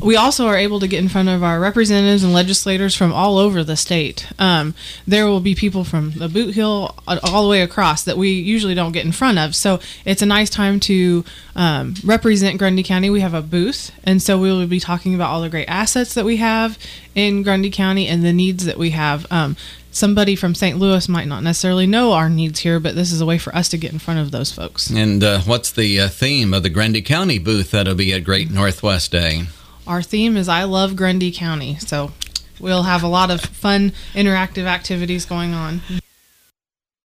we also are able to get in front of our representatives and legislators from all over the state. There will be people from the Boot Hill all the way across that we usually don't get in front of. So it's a nice time to represent Grundy County. We have a booth, and so we will be talking about all the great assets that we have in Grundy County and the needs that we have. Somebody from St. Louis might not necessarily know our needs here, but this is a way for us to get in front of those folks. And what's the theme of the Grundy County booth that'll be at Great Northwest Day? Our theme is I Love Grundy County, so we'll have a lot of fun, interactive activities going on.